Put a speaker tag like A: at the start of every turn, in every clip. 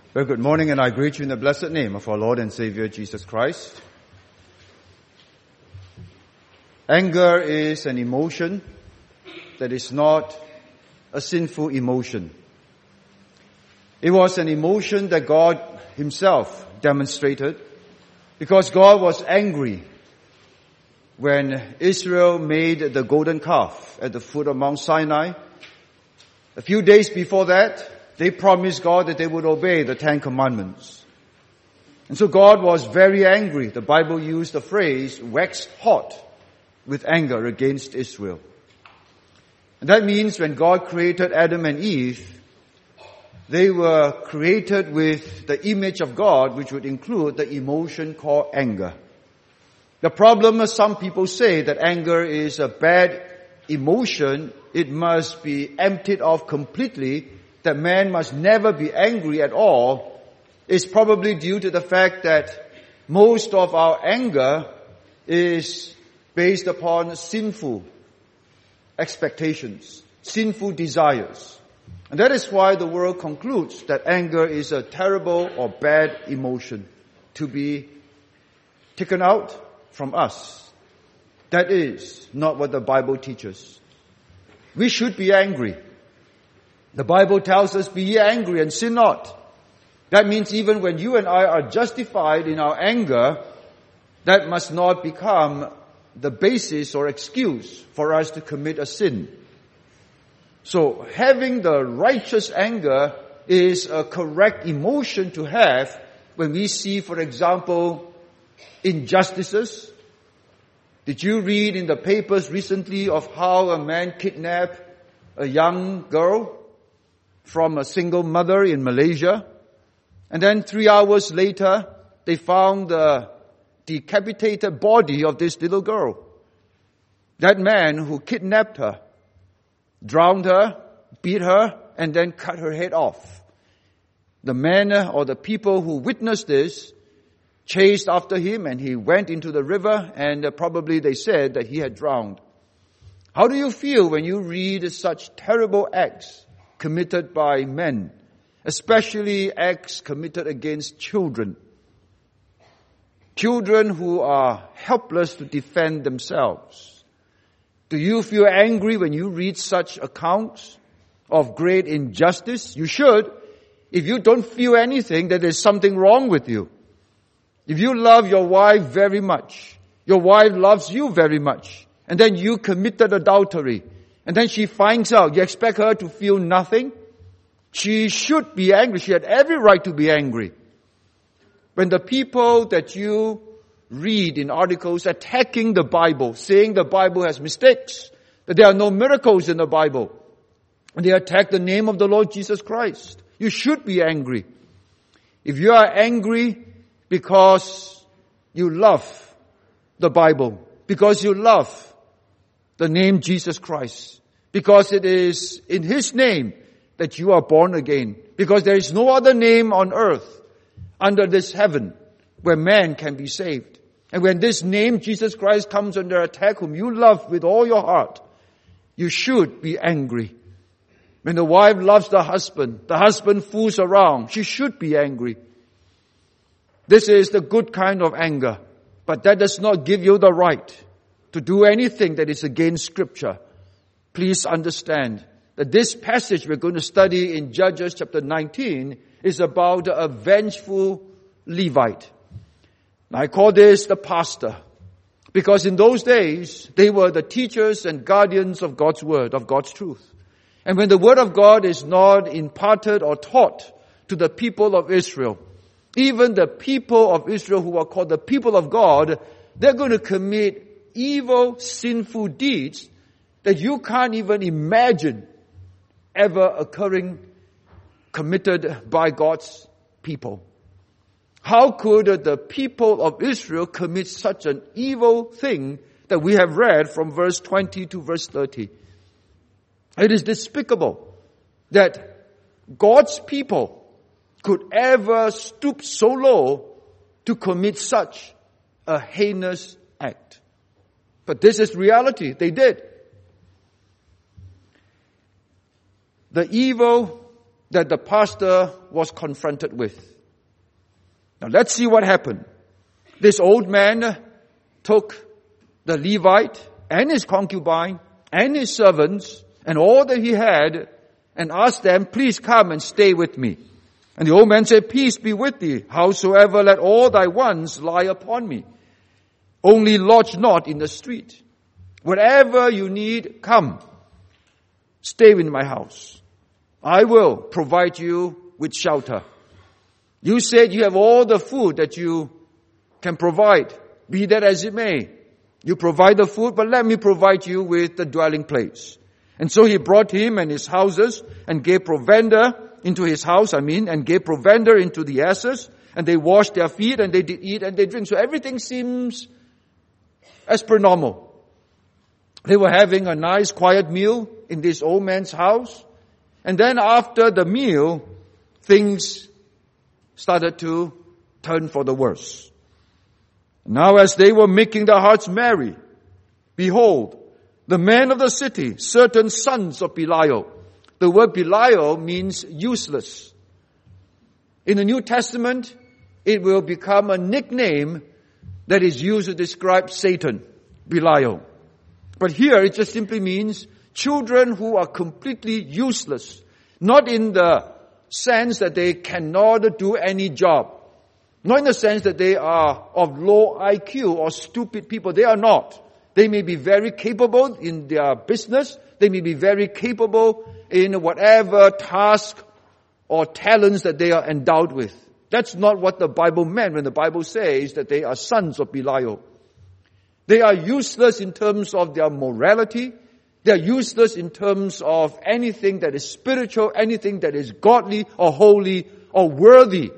A: Well, good morning, and I greet you in the blessed name of our Lord and Savior Jesus Christ. Anger is an emotion that is not a sinful emotion. It was an emotion that God Himself demonstrated because God was angry when Israel made the golden calf at the foot of Mount Sinai. A few days before that, they promised God that they would obey the Ten Commandments. And so God was very angry. The Bible used the phrase, waxed hot with anger against Israel. And that means when God created Adam and Eve, they were created with the image of God, which would include the emotion called anger. The problem is some people say that anger is a bad emotion. It must be emptied off completely, that man must never be angry at all, is probably due to the fact that most of our anger is based upon sinful expectations, sinful desires. And that is why the world concludes that anger is a terrible or bad emotion to be taken out from us. That is not what the Bible teaches. We should be angry. The Bible tells us, be ye angry and sin not. That means even when you and I are justified in our anger, that must not become the basis or excuse for us to commit a sin. So having the righteous anger is a correct emotion to have when we see, for example, injustices. Did you read in the papers recently of how a man kidnapped a young girl from a single mother in Malaysia? And then 3 hours later, they found the decapitated body of this little girl. That man who kidnapped her, drowned her, beat her, and then cut her head off. The men or the people who witnessed this chased after him, and he went into the river, and probably they said that he had drowned. How do you feel when you read such terrible acts committed by men, especially acts committed against children? Children who are helpless to defend themselves. Do you feel angry when you read such accounts of great injustice? You should. If you don't feel anything, then there's something wrong with you. If you love your wife very much, your wife loves you very much, and then you committed adultery, and then she finds out, you expect her to feel nothing? She should be angry. She had every right to be angry. When the people that you read in articles attacking the Bible, saying the Bible has mistakes, that there are no miracles in the Bible, and they attack the name of the Lord Jesus Christ, you should be angry. If you are angry because you love the Bible, because you love the name Jesus Christ, because it is in His name that you are born again, because there is no other name on earth under this heaven where man can be saved. And when this name Jesus Christ comes under attack, whom you love with all your heart, you should be angry. When the wife loves the husband fools around, she should be angry. This is the good kind of anger, but that does not give you the right to do anything that is against Scripture. Please understand that this passage we're going to study in Judges chapter 19 is about a vengeful Levite. I call this the pastor, because in those days, they were the teachers and guardians of God's word, of God's truth. And when the word of God is not imparted or taught to the people of Israel, even the people of Israel who are called the people of God, they're going to commit evil, sinful deeds that you can't even imagine ever occurring, committed by God's people. How could the people of Israel commit such an evil thing that we have read from verse 20 to verse 30? It is despicable that God's people could ever stoop so low to commit such a heinous act. But this is reality. They did. The evil that the pastor was confronted with. Now let's see what happened. This old man took the Levite and his concubine and his servants and all that he had and asked them, please come and stay with me. And the old man said, peace be with thee. Howsoever, let all thy wants lie upon me. Only lodge not in the street. Whatever you need, come. Stay in my house. I will provide you with shelter. You said you have all the food that you can provide. Be that as it may. You provide the food, but let me provide you with the dwelling place. And so he brought him and his houses and gave provender into his house, and gave provender into the asses. And they washed their feet and they did eat and they drink. So everything seems as per normal. They were having a nice quiet meal in this old man's house. And then after the meal, things started to turn for the worse. Now as they were making their hearts merry, behold, the men of the city, certain sons of Belial. The word Belial means useless. In the New Testament, it will become a nickname that is used to describe Satan, Belial. But here it just simply means children who are completely useless. Not in the sense that they cannot do any job. Not in the sense that they are of low IQ or stupid people. They are not. They may be very capable in their business. They may be very capable in whatever task or talents that they are endowed with. That's not what the Bible meant when the Bible says that they are sons of Belial. They are useless in terms of their morality. They are useless in terms of anything that is spiritual, anything that is godly or holy or worthy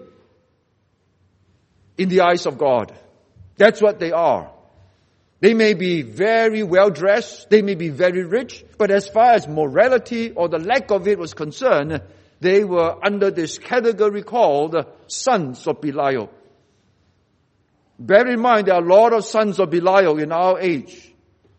A: in the eyes of God. That's what they are. They may be very well dressed, they may be very rich, but as far as morality or the lack of it was concerned, they were under this category called sons of Belial. Bear in mind, there are a lot of sons of Belial in our age.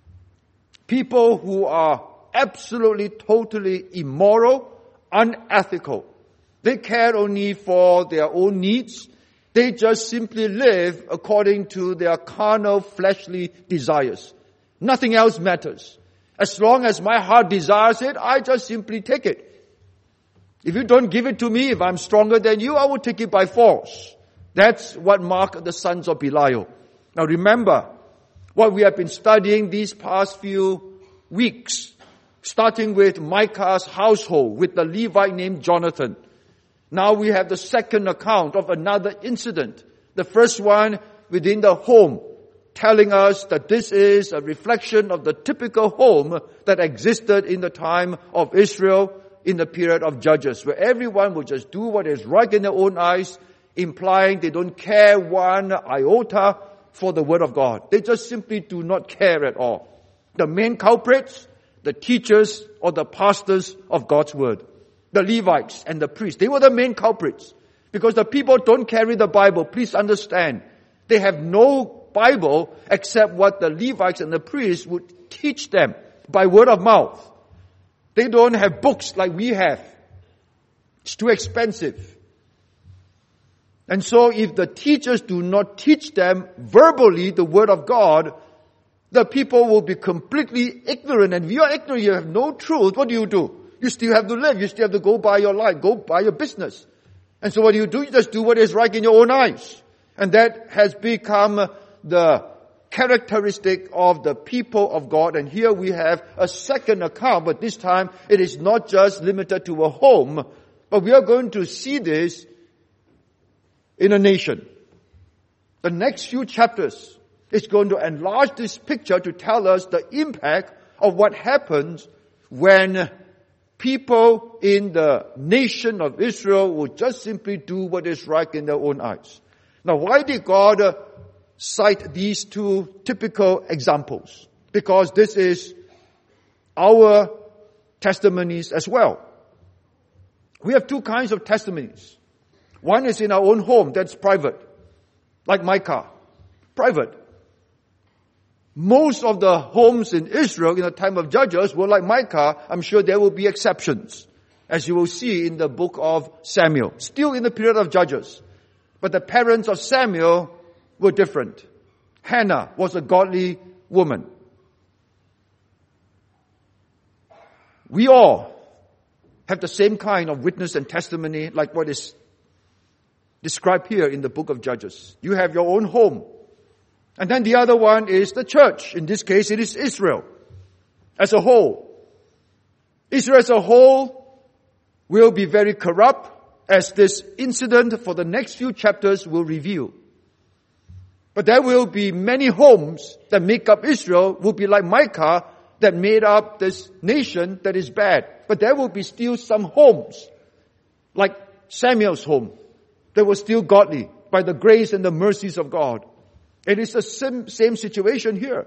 A: People who are absolutely, totally immoral, unethical. They care only for their own needs. They just simply live according to their carnal, fleshly desires. Nothing else matters. As long as my heart desires it, I just simply take it. If you don't give it to me, if I'm stronger than you, I will take it by force. That's what marked the sons of Belial. Now remember, what we have been studying these past few weeks, starting with Micah's household, with the Levite named Jonathan. Now we have the second account of another incident. The first one within the home, telling us that this is a reflection of the typical home that existed in the time of Israel in the period of Judges, where everyone will just do what is right in their own eyes, implying they don't care one iota for the Word of God. They just simply do not care at all. The main culprits, the teachers or the pastors of God's Word. The Levites and the priests, they were the main culprits. Because the people don't carry the Bible. Please understand. They have no Bible except what the Levites and the priests would teach them by word of mouth. They don't have books like we have. It's too expensive. And so if the teachers do not teach them verbally the Word of God, the people will be completely ignorant. And if you are ignorant, you have no truth, what do? You still have to live. You still have to go by your life, go by your business. And so what do? You just do what is right in your own eyes. And that has become the characteristic of the people of God. And here we have a second account, but this time it is not just limited to a home, but we are going to see this in a nation. The next few chapters is going to enlarge this picture to tell us the impact of what happens when people in the nation of Israel will just simply do what is right in their own eyes. Now, why did God cite these two typical examples? Because this is our testimonies as well. We have two kinds of testimonies. One is in our own home, that's private. Like Micah. Private. Most of the homes in Israel in the time of Judges were like Micah. I'm sure there will be exceptions. as you will see in the book of Samuel. Still in the period of Judges. But the parents of Samuel were different. Hannah was a godly woman. We all have the same kind of witness and testimony like what is described here in the book of Judges. You have your own home. And then the other one is the church. In this case, it is Israel as a whole. Israel as a whole will be very corrupt, as this incident for the next few chapters will reveal. But there will be many homes that make up Israel, will be like Micah that made up this nation that is bad. But there will be still some homes, like Samuel's home, that were still godly by the grace and the mercies of God. It is the same situation here.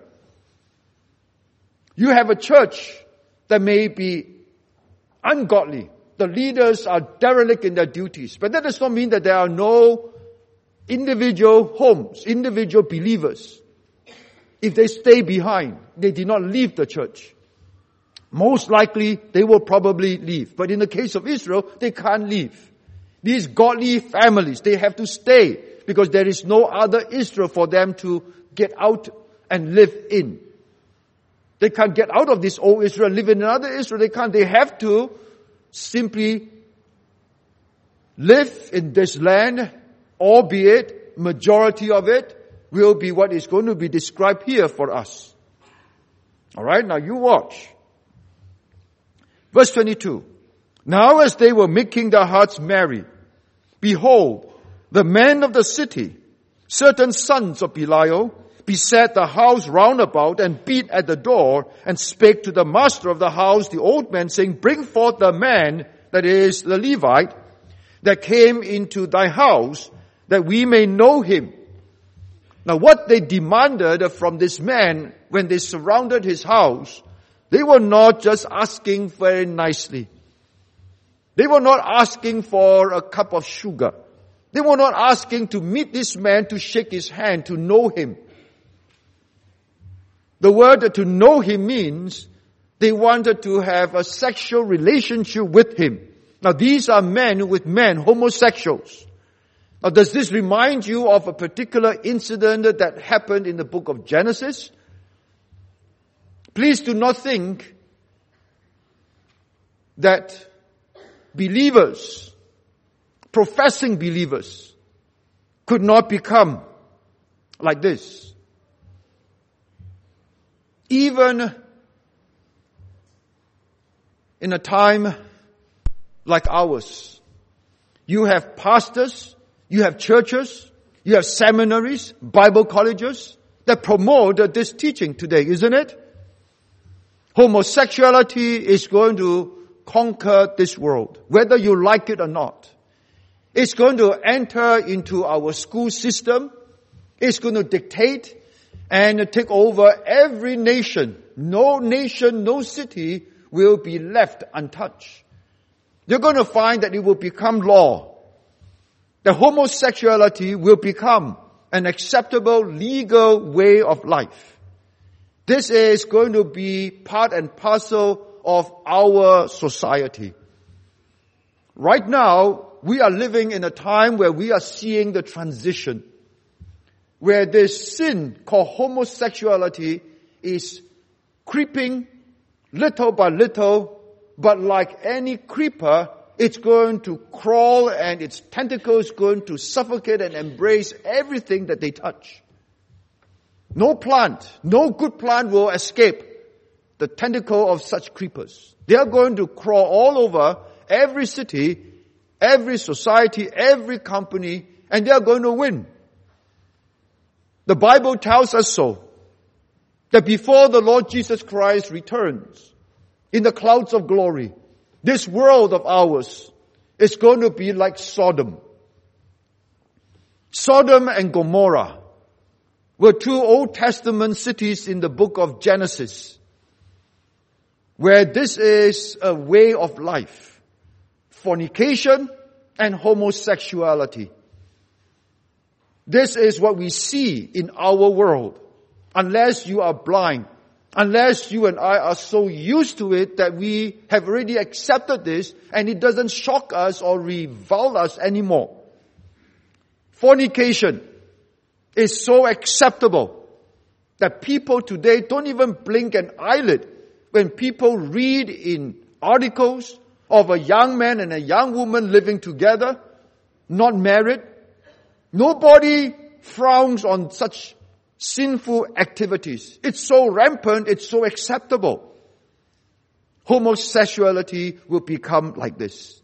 A: You have a church that may be ungodly. The leaders are derelict in their duties. But that does not mean that there are no individual homes, individual believers. If they stay behind, they did not leave the church. Most likely, they will probably leave. But in the case of Israel, they can't leave. These godly families, they have to stay because there is no other Israel for them to get out and live in. They can't get out of this old Israel, live in another Israel. They can't. They have to simply live in this land, albeit majority of it will be what is going to be described here for us. Alright, now you watch. Verse 22. Now as they were making their hearts merry, behold, the men of the city, certain sons of Belial, beset the house round about and beat at the door and spake to the master of the house, the old man, saying, bring forth the man, that is the Levite, that came into thy house, that we may know him. Now what they demanded from this man when they surrounded his house, they were not just asking very nicely. They were not asking for a cup of sugar. They were not asking to meet this man, to shake his hand, to know him. The word to know him means they wanted to have a sexual relationship with him. Now these are men with men, homosexuals. Now does this remind you of a particular incident that happened in the book of Genesis? Please do not think that believers, professing believers, could not become like this. Even in a time like ours, you have pastors, you have churches, you have seminaries, Bible colleges that promote this teaching today, isn't it? Homosexuality is going to conquer this world, whether you like it or not. It's going to enter into our school system. It's going to dictate and take over every nation. No nation, no city will be left untouched. You're going to find that it will become law. That homosexuality will become an acceptable legal way of life. This is going to be part and parcel of our society. Right now, we are living in a time where we are seeing the transition, where this sin called homosexuality is creeping little by little, but like any creeper, it's going to crawl and its tentacles going to suffocate and embrace everything that they touch. No plant, no good plant will escape the tentacle of such creepers. They are going to crawl all over every city, every society, every company, and they are going to win. The Bible tells us so, that before the Lord Jesus Christ returns in the clouds of glory, this world of ours is going to be like Sodom. Sodom and Gomorrah were two Old Testament cities in the book of Genesis, where this is a way of life. Fornication and homosexuality. This is what we see in our world. Unless you are blind, Unless you and I are so used to it that we have already accepted this and it doesn't shock us or revile us anymore. Fornication is so acceptable that people today don't even blink an eyelid when people read in articles of a young man and a young woman living together, not married. Nobody frowns on such sinful activities. It's so rampant, it's so acceptable. Homosexuality will become like this.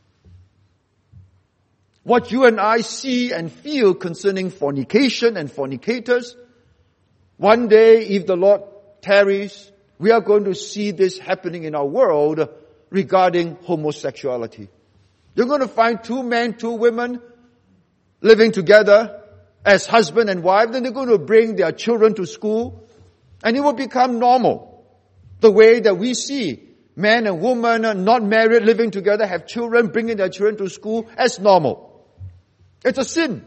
A: What you and I see and feel concerning fornication and fornicators, one day, if the Lord tarries, we are going to see this happening in our world regarding homosexuality. You're going to find two men, two women living together as husband and wife, then they're going to bring their children to school, and it will become normal. The way that we see men and women not married, living together, have children, bringing their children to school as normal. It's a sin.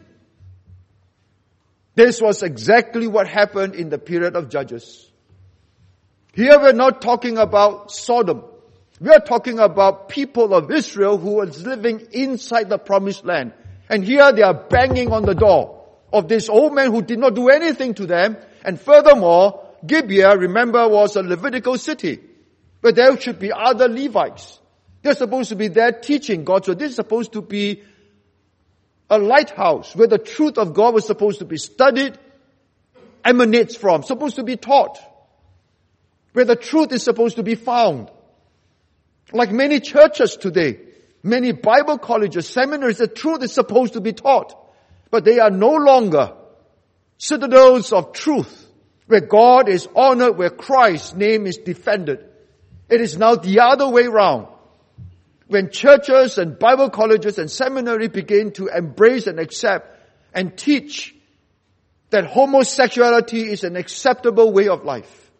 A: This was exactly what happened in the period of Judges. Here we're not talking about Sodom. We are talking about people of Israel who was living inside the promised land. And here they are banging on the door of this old man who did not do anything to them. And furthermore, Gibeah, remember, was a Levitical city. But there should be other Levites. They're supposed to be there teaching God. So this is supposed to be a lighthouse where the truth of God was supposed to be studied, emanates from, supposed to be taught. Where the truth is supposed to be found. Like many churches today, many Bible colleges, seminaries, the truth is supposed to be taught. But they are no longer citadels of truth, where God is honored, where Christ's name is defended. It is now the other way round. When churches and Bible colleges and seminary begin to embrace and accept and teach that homosexuality is an acceptable way of life.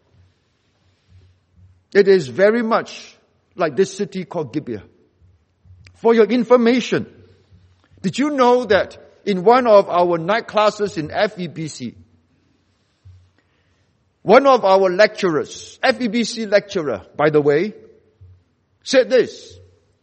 A: It is very much like this city called Gibeah. For your information, did you know that in one of our night classes in FEBC, one of our lecturers, FEBC lecturer, by the way, said this: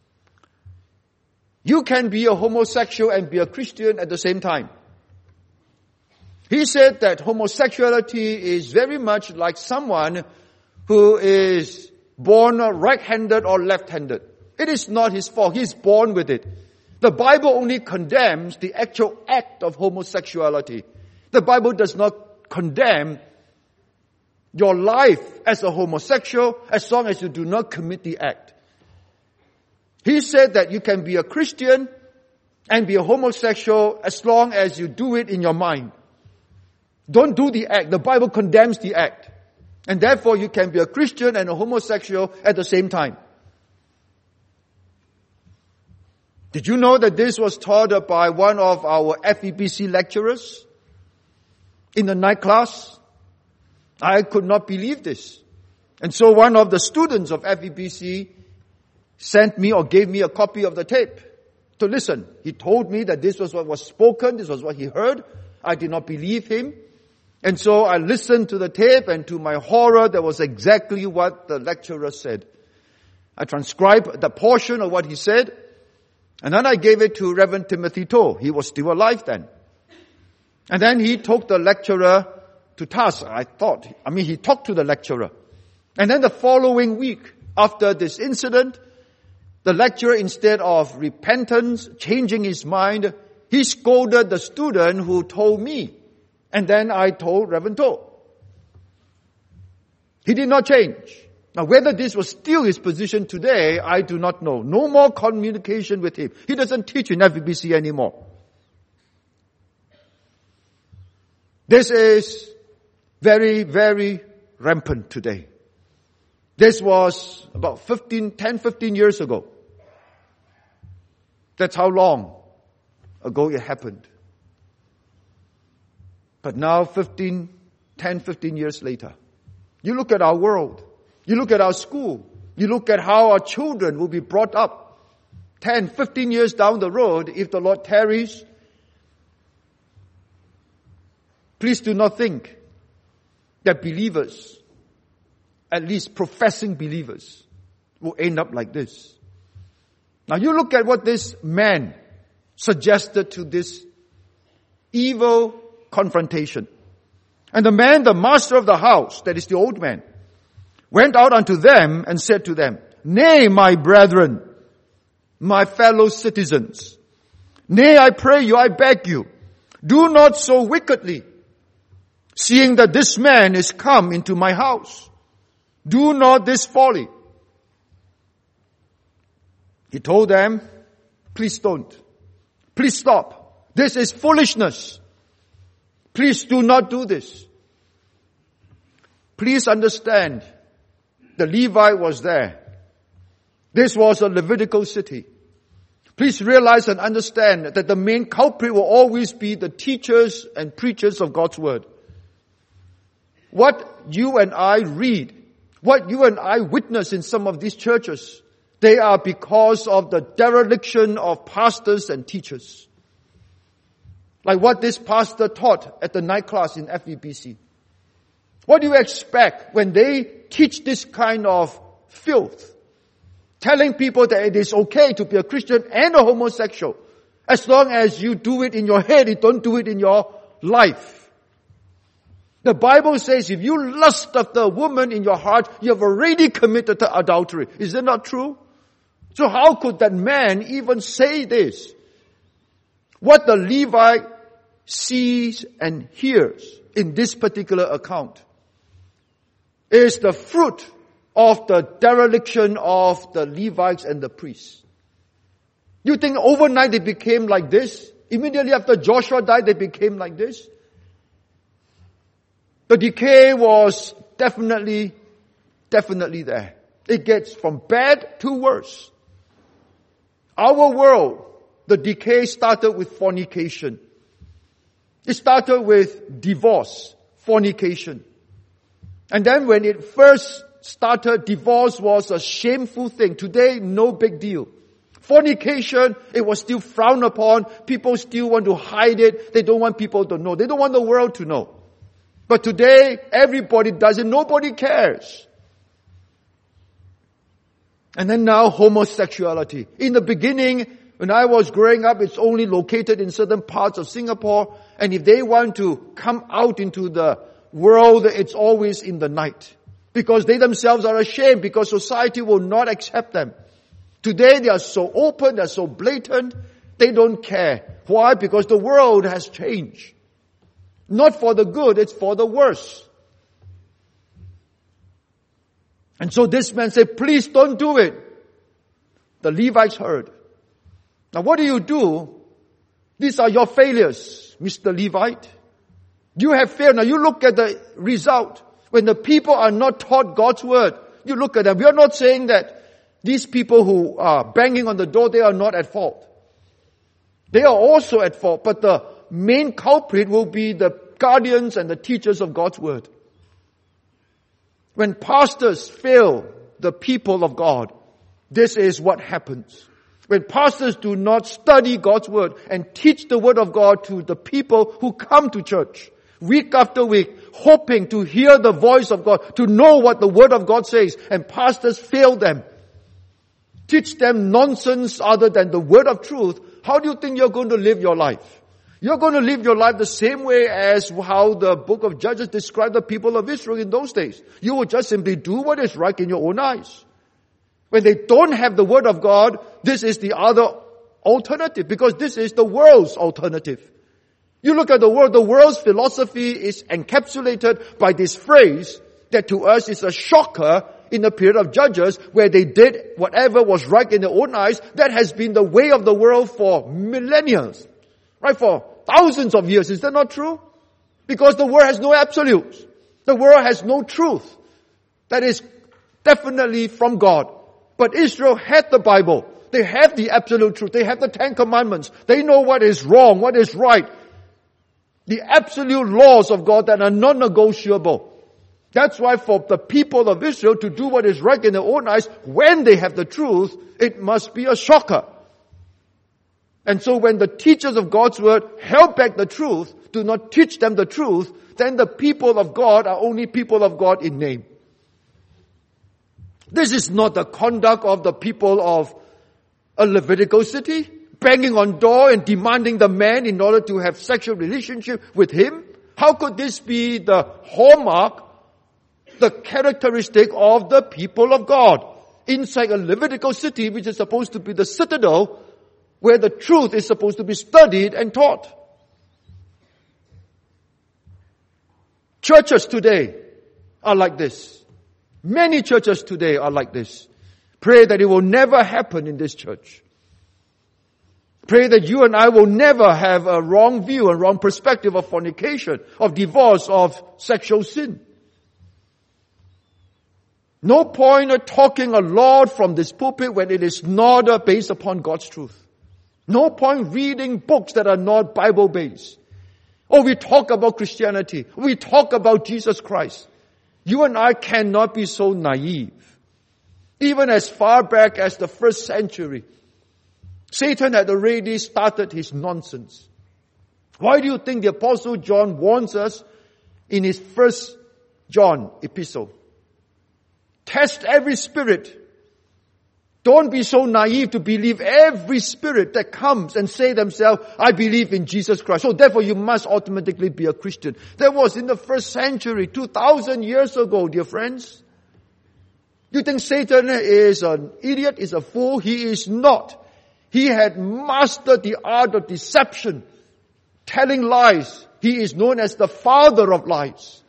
A: you can be a homosexual and be a Christian at the same time. He said that homosexuality is very much like someone who is born right-handed or left-handed. It is not his fault. He is born with it. The Bible only condemns the actual act of homosexuality. The Bible does not condemn your life as a homosexual as long as you do not commit the act. He said that you can be a Christian and be a homosexual as long as you do it in your mind. Don't do the act. The Bible condemns the act. And therefore you can be a Christian and a homosexual at the same time. Did you know that this was taught by one of our FEBC lecturers in the night class? I could not believe this. And so one of the students of FEBC sent me or gave me a copy of the tape to listen. He told me that this was what was spoken, this was what he heard. I did not believe him. And so I listened to the tape, and to my horror, that was exactly what the lecturer said. I transcribed the portion of what he said, and then I gave it to Reverend Timothy Toh. He was still alive then. And then he took the lecturer to task. He talked to the lecturer. And then the following week, after this incident, the lecturer, instead of repentance, changing his mind, he scolded the student who told me. And then I told Reverend Toh. He did not change. Now, whether this was still his position today, I do not know. No more communication with him. He doesn't teach in FEBC anymore. This is very, very rampant today. This was about 10, 15 years ago. That's how long ago it happened. But now 10, 15 years later, you look at our world, you look at our school, you look at how our children will be brought up 10, 15 years down the road if the Lord tarries. Please do not think that believers at least professing believers, will end up like this. Now you look at what this man suggested to this evil confrontation. And the man, the master of the house, that is the old man, went out unto them and said to them, Nay, my brethren, my fellow citizens, nay, I pray you, I beg you, do not so wickedly, seeing that this man is come into my house. Do not this folly. He told them, please don't. Please stop. This is foolishness. Please do not do this. Please understand, the Levite was there. This was a Levitical city. Please realize and understand that the main culprit will always be the teachers and preachers of God's word. What you and I read, what you and I witness in some of these churches, they are because of the dereliction of pastors and teachers. Like what this pastor taught at the night class in FEBC. What do you expect when they teach this kind of filth? Telling people that it is okay to be a Christian and a homosexual, as long as you do it in your head, you don't do it in your life. The Bible says if you lust after a woman in your heart, you have already committed adultery. Is that not true? So how could that man even say this? What the Levite sees and hears in this particular account is the fruit of the dereliction of the Levites and the priests. You think overnight they became like this? Immediately after Joshua died, they became like this? The decay was definitely there. It gets from bad to worse. Our world, the decay started with fornication. It started with divorce, fornication. And then when it first started, divorce was a shameful thing. Today, no big deal. Fornication, it was still frowned upon. People still want to hide it. They don't want people to know. They don't want the world to know. But today, everybody does it. Nobody cares. And then now, homosexuality. In the beginning, when I was growing up, it's only located in certain parts of Singapore. And if they want to come out into the world, it's always in the night. Because they themselves are ashamed, because society will not accept them. Today they are so open, they're so blatant, they don't care. Why? Because the world has changed. Not for the good, it's for the worse. And so this man said, please don't do it. The Levites heard. Now what do? These are your failures, Mr. Levite. You have failed. Now you look at the result. When the people are not taught God's word, you look at them. We are not saying that these people who are banging on the door, they are not at fault. They are also at fault, but the main culprit will be the guardians and the teachers of God's word. When pastors fail the people of God, this is what happens. When pastors do not study God's word and teach the word of God to the people who come to church, week after week, hoping to hear the voice of God, to know what the word of God says, and pastors fail them. Teach them nonsense other than the word of truth. How do you think you're going to live your life? You're going to live your life the same way as how the book of Judges described the people of Israel in those days. You will just simply do what is right in your own eyes. When they don't have the word of God, this is the other alternative, because this is the world's alternative. You look at the world's philosophy is encapsulated by this phrase that to us is a shocker in the period of Judges, where they did whatever was right in their own eyes. That has been the way of the world for millennia, right? For thousands of years. Is that not true? Because the world has no absolutes. The world has no truth. That is definitely from God. But Israel had the Bible. They have the absolute truth. They have the 10 Commandments. They know what is wrong, what is right. The absolute laws of God that are non-negotiable. That's why for the people of Israel to do what is right in their own eyes, when they have the truth, it must be a shocker. And so when the teachers of God's word held back the truth, do not teach them the truth, then the people of God are only people of God in name. This is not the conduct of the people of a Levitical city, banging on door and demanding the man in order to have sexual relationship with him. How could this be the hallmark, the characteristic of the people of God inside a Levitical city, which is supposed to be the citadel where the truth is supposed to be studied and taught? Churches today are like this. Many churches today are like this. Pray that it will never happen in this church. Pray that you and I will never have a wrong view, a wrong perspective of fornication, of divorce, of sexual sin. No point of talking a lot from this pulpit when it is not based upon God's truth. No point reading books that are not Bible-based. Oh, we talk about Christianity. We talk about Jesus Christ. You and I cannot be so naive. Even as far back as the 1st century, Satan had already started his nonsense. Why do you think the Apostle John warns us in his 1st John epistle? Test every spirit. Don't be so naive to believe every spirit that comes and say themselves, I believe in Jesus Christ. So therefore you must automatically be a Christian. That was in the 1st century, 2,000 years ago, dear friends. You think Satan is an idiot, is a fool? He is not. He had mastered the art of deception, telling lies. He is known as the father of lies.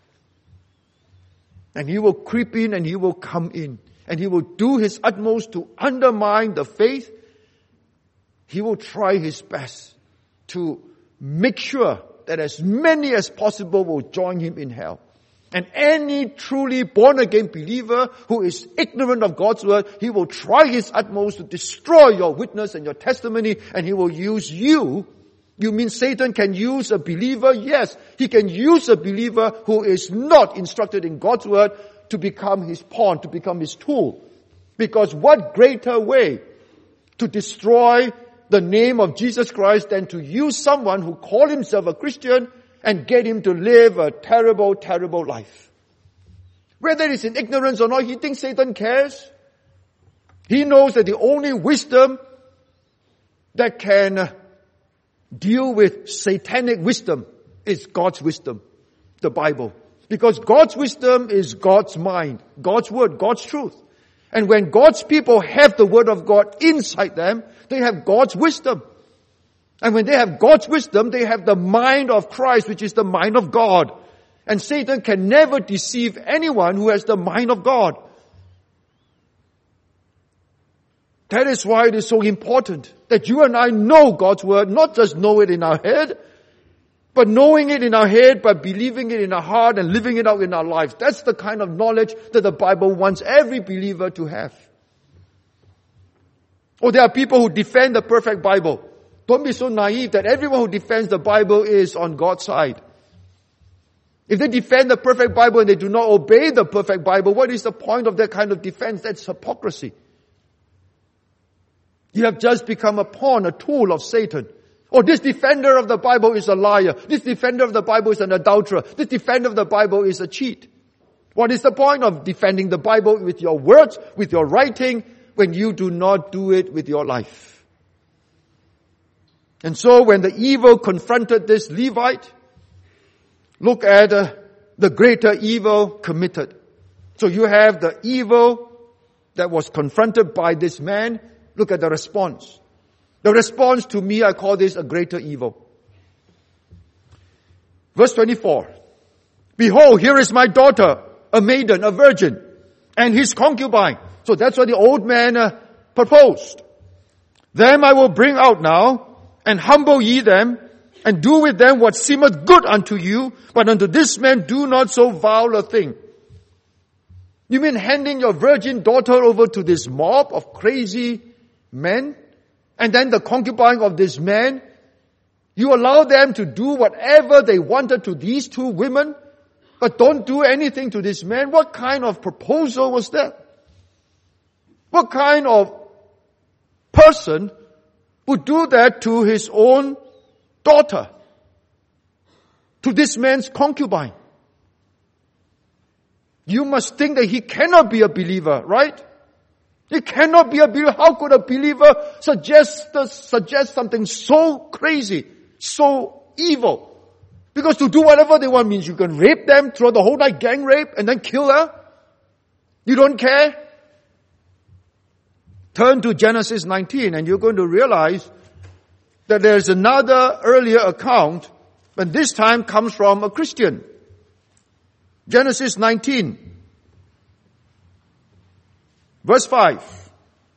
A: And he will creep in and he will come in. And he will do his utmost to undermine the faith. He will try his best to make sure that as many as possible will join him in hell. And any truly born-again believer who is ignorant of God's word, he will try his utmost to destroy your witness and your testimony, and he will use you. You mean Satan can use a believer? Yes, he can use a believer who is not instructed in God's word to become his pawn, to become his tool. Because what greater way to destroy the name of Jesus Christ than to use someone who calls himself a Christian and get him to live a terrible, terrible life. Whether it's in ignorance or not, he thinks Satan cares. He knows that the only wisdom that can deal with satanic wisdom is God's wisdom, the Bible. Because God's wisdom is God's mind, God's word, God's truth. And when God's people have the word of God inside them, they have God's wisdom. And when they have God's wisdom, they have the mind of Christ, which is the mind of God. And Satan can never deceive anyone who has the mind of God. That is why it is so important that you and I know God's word, not just know it in our head, but knowing it in our head, but believing it in our heart and living it out in our lives. That's the kind of knowledge that the Bible wants every believer to have. Oh, there are people who defend the perfect Bible. Don't be so naive that everyone who defends the Bible is on God's side. If they defend the perfect Bible and they do not obey the perfect Bible, what is the point of that kind of defense? That's hypocrisy. You have just become a pawn, a tool of Satan. Oh, this defender of the Bible is a liar. This defender of the Bible is an adulterer. This defender of the Bible is a cheat. What is the point of defending the Bible with your words, with your writing, when you do not do it with your life? And so when the evil confronted this Levite, look at the greater evil committed. So you have the evil that was confronted by this man. Look at the response. The response to me, I call this a greater evil. Verse 24. Behold, here is my daughter, a maiden, a virgin, and his concubine. So that's what the old man proposed. Them I will bring out now, and humble ye them, and do with them what seemeth good unto you, but unto this man do not so vile a thing. You mean handing your virgin daughter over to this mob of crazy men? And then the concubine of this man, you allow them to do whatever they wanted to these two women, but don't do anything to this man? What kind of proposal was that? What kind of person would do that to his own daughter? To this man's concubine? You must think that he cannot be a believer, right? It cannot be a believer. How could a believer suggest something so crazy, so evil? Because to do whatever they want means you can rape them, throw the whole night gang rape, and then kill her. You don't care? Turn to Genesis 19 and you're going to realize that there's another earlier account, but this time comes from a Christian. Genesis 19. Verse 5.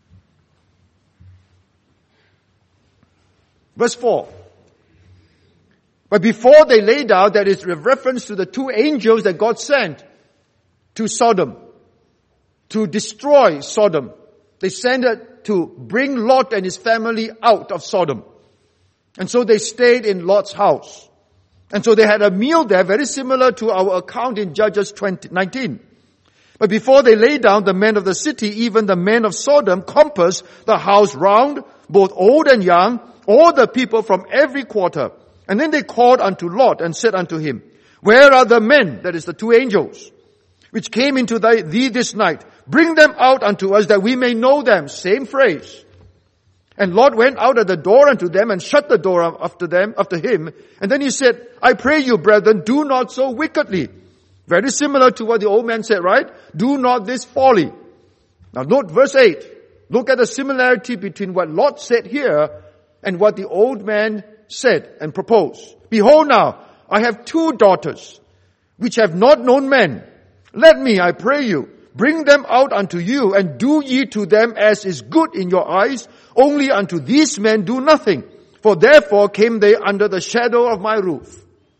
A: Verse 4. But before they lay down, there is a reference to the two angels that God sent to Sodom, to destroy Sodom. They sent it to bring Lot and his family out of Sodom. And so they stayed in Lot's house. And so they had a meal there, very similar to our account in Judges 19. But before they lay down, the men of the city, even the men of Sodom, compassed the house round, both old and young, all the people from every quarter. And then they called unto Lot and said unto him, Where are the men, that is the two angels, which came into thee this night? Bring them out unto us that we may know them. Same phrase. And Lot went out at the door unto them and shut the door after him. And then he said, I pray you, brethren, do not so wickedly. Very similar to what the old man said, right? Do not this folly. Now note verse 8. Look at the similarity between what Lot said here and what the old man said and proposed. Behold now, I have 2 daughters, which have not known men. Let me, I pray you, bring them out unto you, and do ye to them as is good in your eyes. Only unto these men do nothing. For therefore came they under the shadow of my roof.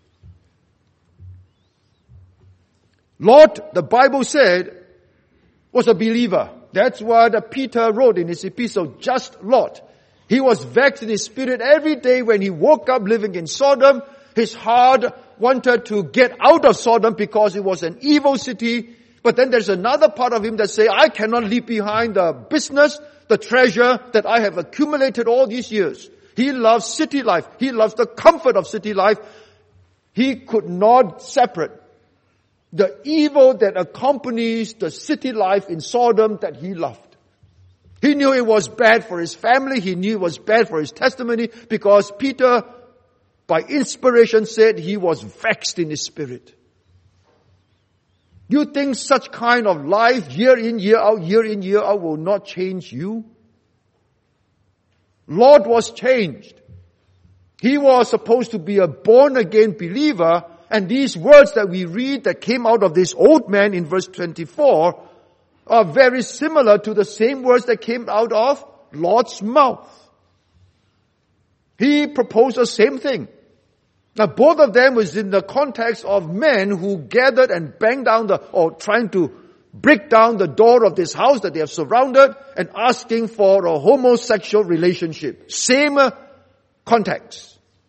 A: Lot, the Bible said, was a believer. That's what Peter wrote in his epistle, just Lot. He was vexed in his spirit every day when he woke up living in Sodom. His heart wanted to get out of Sodom because it was an evil city. But then there's another part of him that say, I cannot leave behind the business, the treasure that I have accumulated all these years. He loves city life. He loves the comfort of city life. He could not separate the evil that accompanies the city life in Sodom that he loved. He knew it was bad for his family. He knew it was bad for his testimony because Peter, by inspiration, said he was vexed in his spirit. You think such kind of life, year in, year out, will not change you? Lot was changed. He was supposed to be a born-again believer, and these words that we read that came out of this old man in verse 24 are very similar to the same words that came out of Lot's mouth. He proposed the same thing. Now both of them was in the context of men who gathered and banged down or trying to break down the door of this house that they have surrounded and asking for a homosexual relationship. Same context.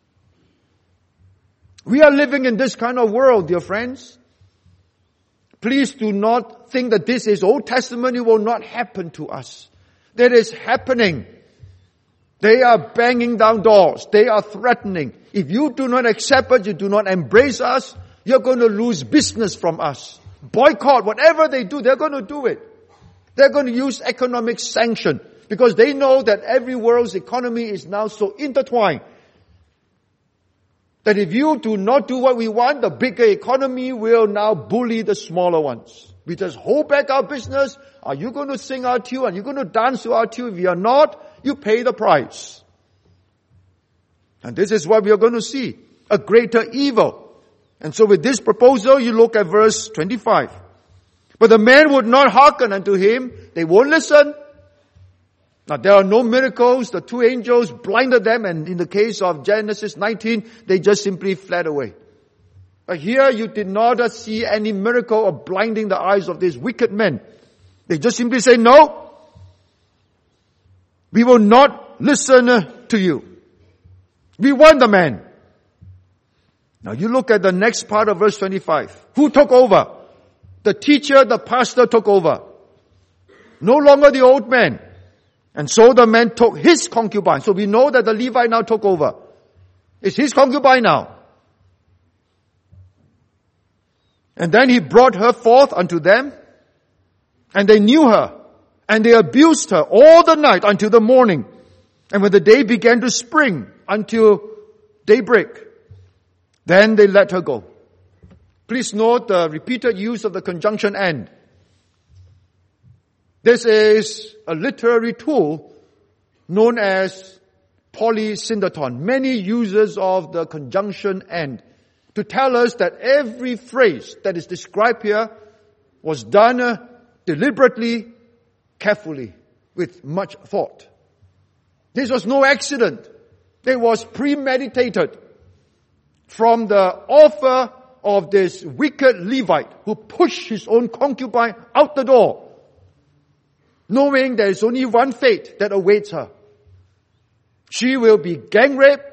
A: We are living in this kind of world, dear friends. Please do not think that this is Old Testament. It will not happen to us. That is happening. They are banging down doors. They are threatening. If you do not accept us, you do not embrace us, you're going to lose business from us. Boycott, whatever they do, they're going to do it. They're going to use economic sanction because they know that every world's economy is now so intertwined that if you do not do what we want, the bigger economy will now bully the smaller ones. We just hold back our business. Are you going to sing our tune? Are you going to dance to our tune? If you are not, you pay the price. And this is what we are going to see. A greater evil. And so with this proposal, you look at verse 25. But the men would not hearken unto him. They won't listen. Now there are no miracles. The 2 angels blinded them, and in the case of Genesis 19, they just simply fled away. But here you did not see any miracle of blinding the eyes of these wicked men. They just simply say, no, we will not listen to you. We want the man. Now you look at the next part of verse 25. Who took over? The teacher, the pastor took over. No longer the old man. And so the man took his concubine. So we know that the Levite now took over. It's his concubine now. And then he brought her forth unto them, and they knew her. And they abused her all the night until the morning. And when the day began to spring until daybreak, then they let her go. Please note the repeated use of the conjunction and. This is a literary tool known as polysyndeton. Many users of the conjunction and to tell us that every phrase that is described here was done deliberately, carefully, with much thought. This was no accident. It was premeditated from the author of this wicked Levite who pushed his own concubine out the door, knowing there is only one fate that awaits her. She will be gang raped,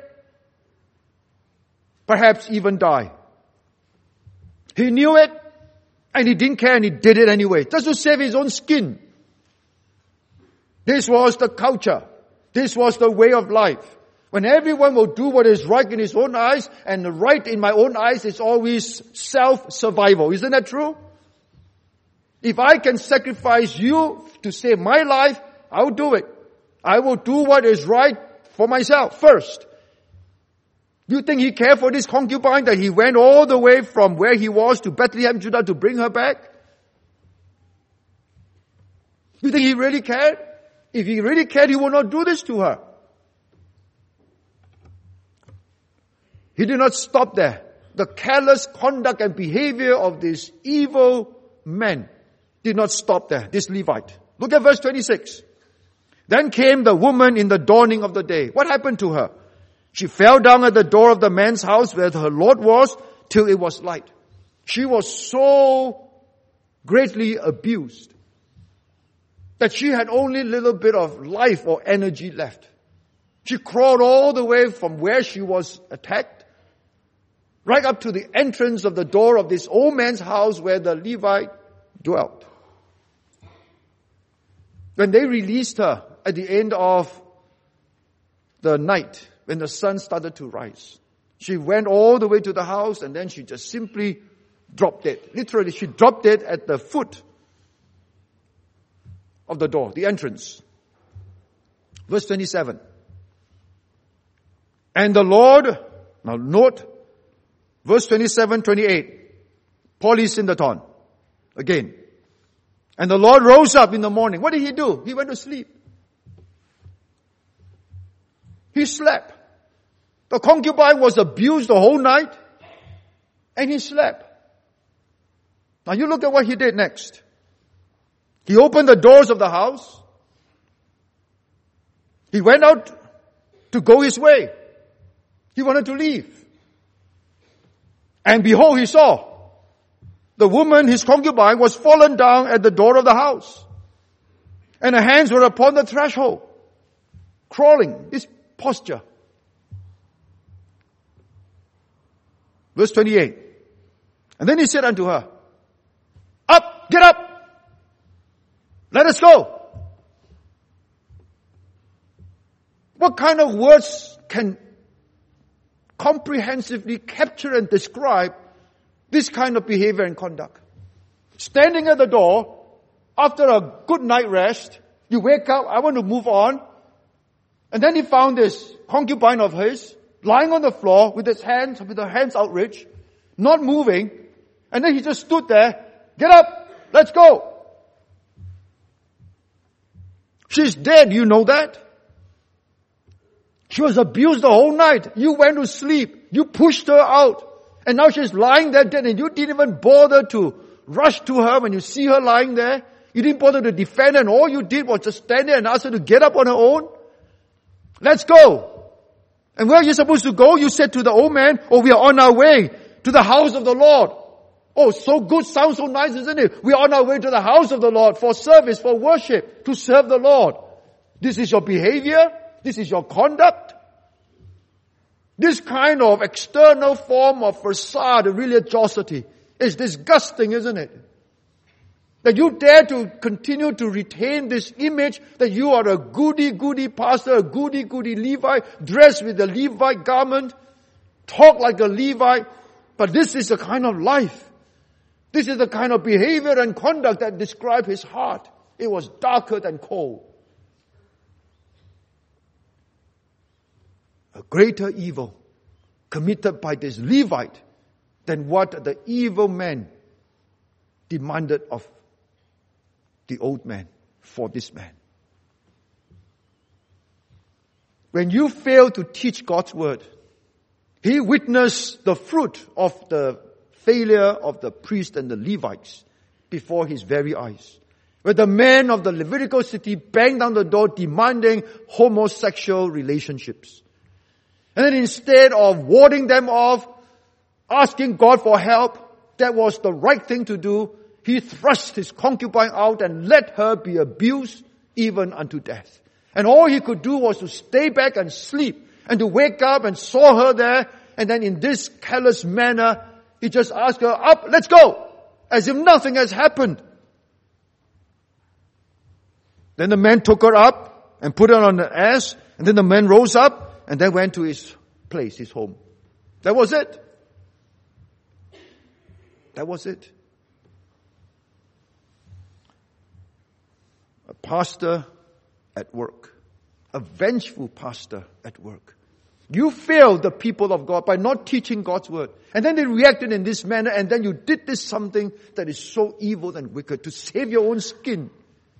A: perhaps even die. He knew it, and he didn't care, and he did it anyway, just to save his own skin. This was the culture. This was the way of life. When everyone will do what is right in his own eyes, and the right in my own eyes is always self-survival. Isn't that true? If I can sacrifice you to save my life, I'll do it. I will do what is right for myself first. You think he cared for this concubine that he went all the way from where he was to Bethlehem, Judah to bring her back? You think he really cared? If he really cared, he would not do this to her. He did not stop there. The careless conduct and behavior of this evil man did not stop there, this Levite. Look at verse 26. Then came the woman in the dawning of the day. What happened to her? She fell down at the door of the man's house where her Lord was till it was light. She was so greatly abused that she had only a little bit of life or energy left. She crawled all the way from where she was attacked, right up to the entrance of the door of this old man's house where the Levite dwelt. When they released her at the end of the night, when the sun started to rise, she went all the way to the house and then she just simply dropped it. Literally, she dropped it at the foot of the door, the entrance. Verse 27. And the Lord, now note, verse 27, 28, polysyndeton, again. And the Lord rose up in the morning. What did he do? He went to sleep. He slept. The concubine was abused the whole night, and he slept. Now you look at what he did next. He opened the doors of the house. He went out to go his way. He wanted to leave. And behold, he saw the woman, his concubine, was fallen down at the door of the house. And her hands were upon the threshold, crawling, this posture. Verse 28. And then he said unto her, Up, get up, let us go. What kind of words can comprehensively capture and describe this kind of behavior and conduct? Standing at the door, after a good night rest, you wake up, I want to move on. And then he found this concubine of his lying on the floor with her hands outreached, not moving. And then he just stood there, get up, let's go. She's dead, you know that? She was abused the whole night. You went to sleep. You pushed her out. And now she's lying there dead, and you didn't even bother to rush to her when you see her lying there. You didn't bother to defend her, and all you did was just stand there and ask her to get up on her own. Let's go. And where are you supposed to go? You said to the old man, oh, we are on our way to the house of the Lord. Oh, so good, sounds so nice, isn't it? We are on our way to the house of the Lord for service, for worship, to serve the Lord. This is your behavior. This is your conduct. This kind of external form of facade religiosity is disgusting, isn't it? That you dare to continue to retain this image that you are a goody pastor, a goody Levite, dressed with a Levite garment, talk like a Levite. But this is the kind of life. This is the kind of behavior and conduct that describe his heart. It was darker than coal. A greater evil committed by this Levite than what the evil man demanded of the old man for this man. When you fail to teach God's word, he witnessed the fruit of the failure of the priest and the Levites before his very eyes. Where the men of the Levitical city banged down the door demanding homosexual relationships. And then instead of warding them off, asking God for help, that was the right thing to do, he thrust his concubine out and let her be abused even unto death. And all he could do was to stay back and sleep and to wake up and saw her there. And then in this callous manner, he just asked her, up, let's go. As if nothing has happened. Then the man took her up and put her on the ass. And then the man rose up and then went to his place, his home. That was it. That was it. A pastor at work. A vengeful pastor at work. You failed the people of God by not teaching God's word. And then they reacted in this manner, and then you did this something that is so evil and wicked to save your own skin.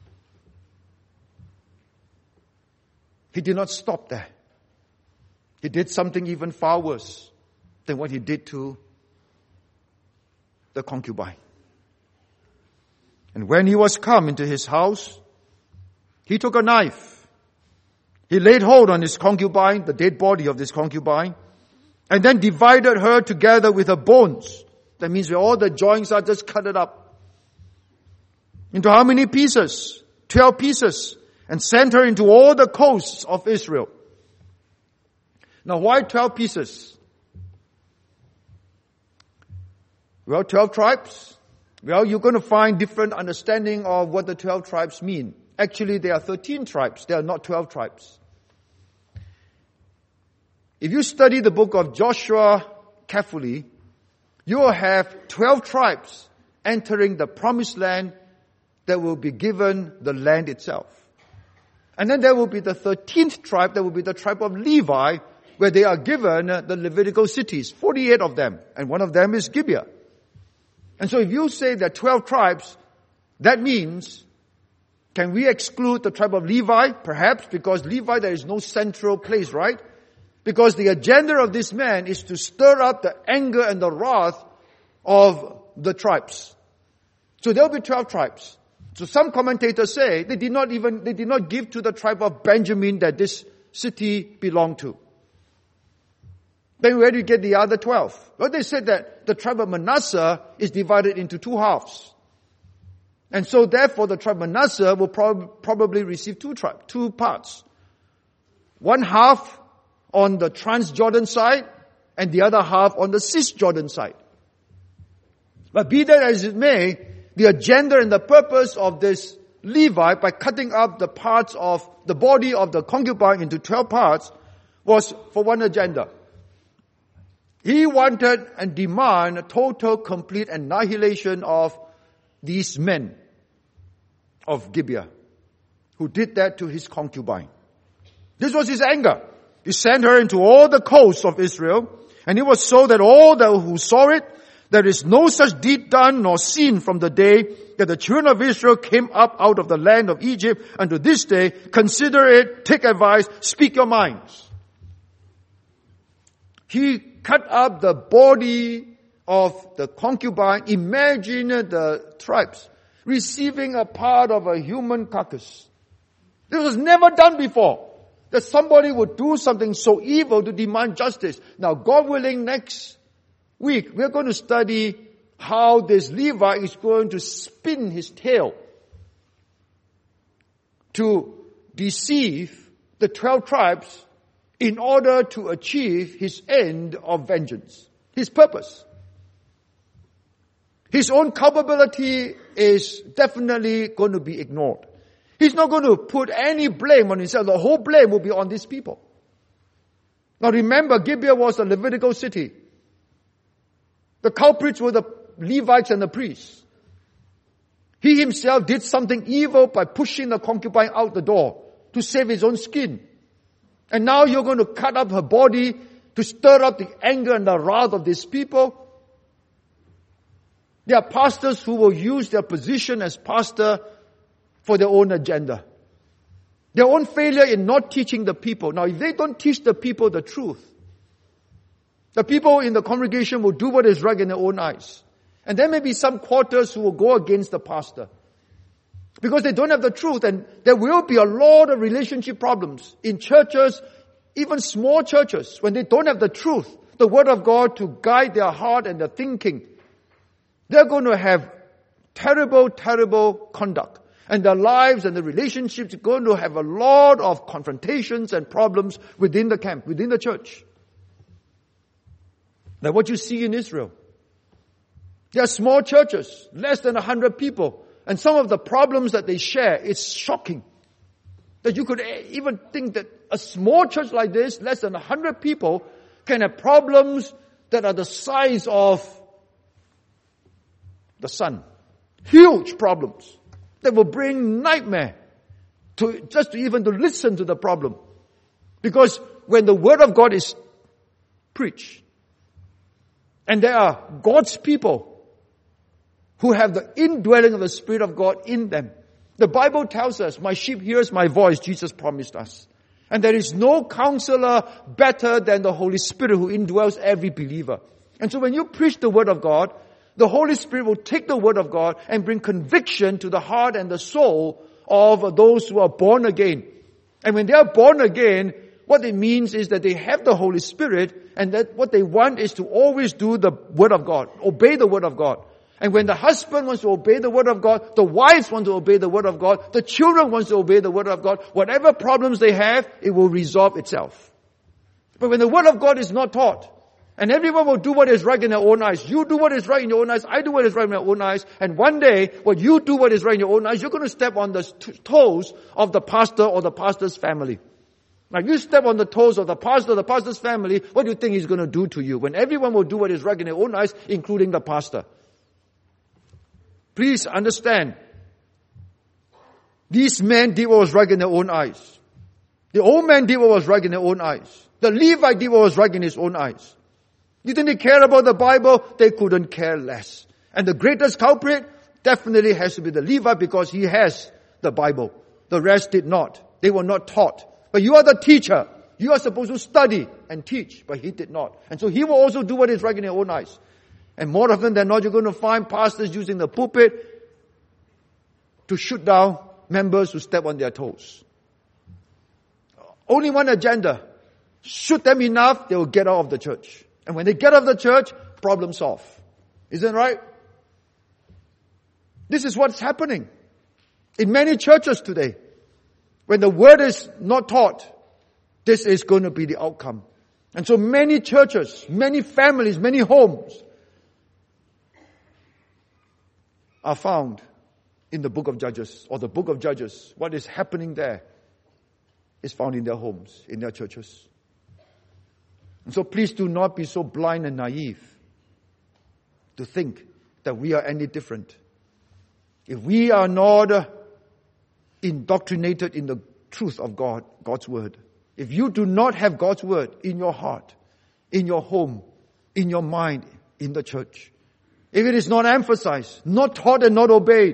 A: He did not stop there. He did something even far worse than what he did to the concubine. And when he was come into his house, he took a knife. He laid hold on his concubine, the dead body of this concubine, and then divided her together with her bones. That means where all the joints are, just cut it up. Into how many pieces? 12 pieces. And sent her into all the coasts of Israel. Now why 12 pieces? Well, 12 tribes. Well, you're going to find different understanding of what the 12 tribes mean. Actually, there are 13 tribes. There are not 12 tribes. If you study the book of Joshua carefully, you will have 12 tribes entering the promised land that will be given the land itself. And then there will be the 13th tribe, that will be the tribe of Levi, where they are given the Levitical cities, 48 of them, and one of them is Gibeah. And so if you say there are 12 tribes, that means, can we exclude the tribe of Levi? Perhaps, because Levi there is no central place, right? Because the agenda of this man is to stir up the anger and the wrath of the tribes. So there will be 12 tribes. So some commentators say they did not give to the tribe of Benjamin that this city belonged to. Then where do you get the other 12? Well, they said that the tribe of Manasseh is divided into two halves. And so therefore the tribe of Manasseh will probably receive two parts. One half on the Transjordan side and the other half on the Cisjordan side. But be that as it may, the agenda and the purpose of this Levi, by cutting up the parts of the body of the concubine into 12 parts, was for one agenda. He wanted and demanded total, complete annihilation of these men of Gibeah, who did that to his concubine. This was his anger. He sent her into all the coasts of Israel, and it was so that all who saw it, there is no such deed done nor seen from the day that the children of Israel came up out of the land of Egypt unto this day. Consider it, take advice, speak your minds. He cut up the body of the concubine. Imagine the tribes receiving a part of a human carcass. This was never done before. That somebody would do something so evil to demand justice. Now, God willing, next week, we're going to study how this Levi is going to spin his tale to deceive the 12 tribes in order to achieve his end of vengeance, his purpose. His own culpability is definitely going to be ignored. He's not going to put any blame on himself. The whole blame will be on these people. Now remember, Gibeah was a Levitical city. The culprits were the Levites and the priests. He himself did something evil by pushing the concubine out the door to save his own skin. And now you're going to cut up her body to stir up the anger and the wrath of these people. There are pastors who will use their position as pastor for their own agenda. Their own failure in not teaching the people. Now, if they don't teach the people the truth, the people in the congregation will do what is right in their own eyes. And there may be some quarters who will go against the pastor because they don't have the truth, and there will be a lot of relationship problems in churches, even small churches, when they don't have the truth, the Word of God to guide their heart and their thinking. They're going to have terrible, terrible conduct. And their lives and the relationships are going to have a lot of confrontations and problems within the camp, within the church. Like what you see in Israel. There are small churches, less than 100 people. And some of the problems that they share, it's shocking. That you could even think that a small church like this, less than 100 people, can have problems that are the size of the sun. Huge problems that will bring nightmare to listen to the problem. Because when the Word of God is preached, and there are God's people who have the indwelling of the Spirit of God in them. The Bible tells us, my sheep hears my voice, Jesus promised us. And there is no counselor better than the Holy Spirit who indwells every believer. And so when you preach the Word of God, the Holy Spirit will take the Word of God and bring conviction to the heart and the soul of those who are born again. And when they are born again, what it means is that they have the Holy Spirit, and that what they want is to always do the Word of God, obey the Word of God. And when the husband wants to obey the Word of God, the wives want to obey the Word of God, the children want to obey the Word of God, whatever problems they have, it will resolve itself. But when the Word of God is not taught, and everyone will do what is right in their own eyes, you do what is right in your own eyes, I do what is right in my own eyes, and one day, when you do what is right in your own eyes, you're going to step on the toes of the pastor or the pastor's family. Now, you step on the toes of the pastor's family, what do you think he's going to do to you? When everyone will do what is right in their own eyes, including the pastor. Please understand, these men did what was right in their own eyes. The old man did what was right in their own eyes. The Levite did what was right in his own eyes. You think they care about the Bible? They couldn't care less. And the greatest culprit definitely has to be the Levite because he has the Bible. The rest did not. They were not taught. But you are the teacher. You are supposed to study and teach, but he did not. And so he will also do what is right in his own eyes. And more often than not, you're going to find pastors using the pulpit to shoot down members who step on their toes. Only one agenda. Shoot them enough, they will get out of the church. And when they get out of the church, problem solved. Isn't it right? This is what's happening in many churches today. When the Word is not taught, this is going to be the outcome. And so many churches, many families, many homes are found in the book of Judges, or the book of Judges. What is happening there is found in their homes, in their churches. And so please do not be so blind and naive to think that we are any different. If we are not indoctrinated in the truth of God, God's Word, if you do not have God's Word in your heart, in your home, in your mind, in the church, if it is not emphasized, not taught and not obeyed,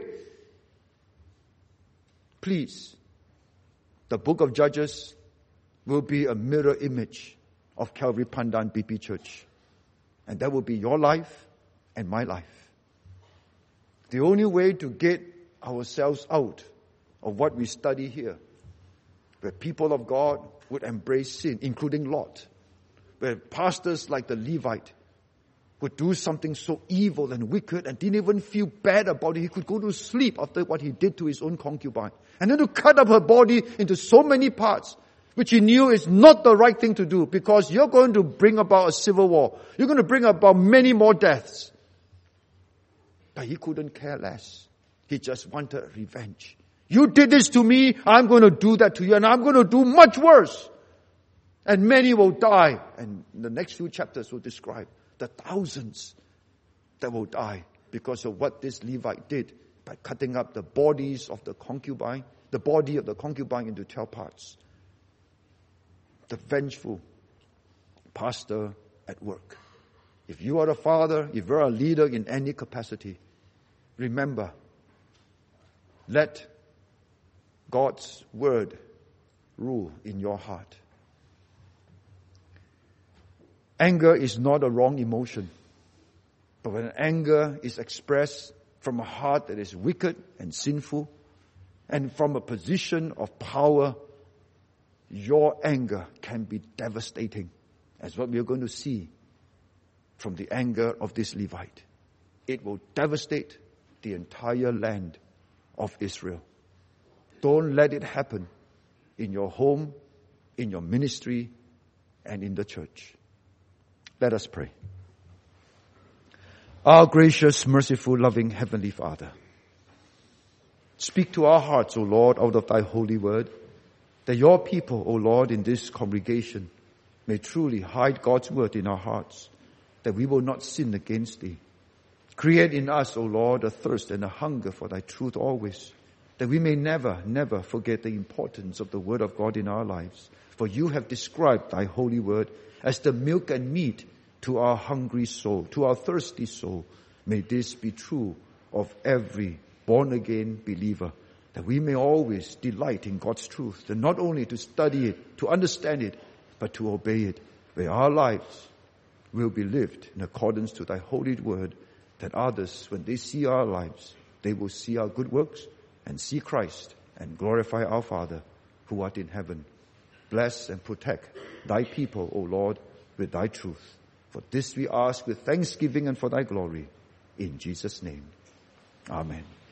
A: please, the book of Judges will be a mirror image of Calvary Pandan BP Church. And that will be your life and my life. The only way to get ourselves out of what we study here, where people of God would embrace sin, including Lot, where pastors like the Levite would do something so evil and wicked and didn't even feel bad about it. He could go to sleep after what he did to his own concubine. And then to cut up her body into so many parts, which he knew is not the right thing to do, because you're going to bring about a civil war. You're going to bring about many more deaths. But he couldn't care less. He just wanted revenge. You did this to me, I'm going to do that to you, and I'm going to do much worse. And many will die. And the next few chapters will describe the thousands that will die because of what this Levite did by cutting up the bodies of the concubine, the body of the concubine into 12 parts. The vengeful pastor at work. If you are a father, if you are a leader in any capacity, remember, let God's word rule in your heart. Anger is not a wrong emotion, but when anger is expressed from a heart that is wicked and sinful, and from a position of power, your anger can be devastating, as what we are going to see from the anger of this Levite. It will devastate the entire land of Israel. Don't let it happen in your home, in your ministry, and in the church. Let us pray. Our gracious, merciful, loving Heavenly Father, speak to our hearts, O Lord, out of Thy holy word, that your people, O Lord, in this congregation may truly hide God's word in our hearts, that we will not sin against Thee. Create in us, O Lord, a thirst and a hunger for Thy truth always, that we may never, never forget the importance of the word of God in our lives. For you have described Thy holy word as the milk and meat to our hungry soul, to our thirsty soul. May this be true of every born-again believer, that we may always delight in God's truth, and not only to study it, to understand it, but to obey it, where our lives will be lived in accordance to Thy holy word, that others, when they see our lives, they will see our good works and see Christ and glorify our Father who art in heaven. Bless and protect Thy people, O Lord, with Thy truth. For this we ask with thanksgiving and for Thy glory. In Jesus' name. Amen.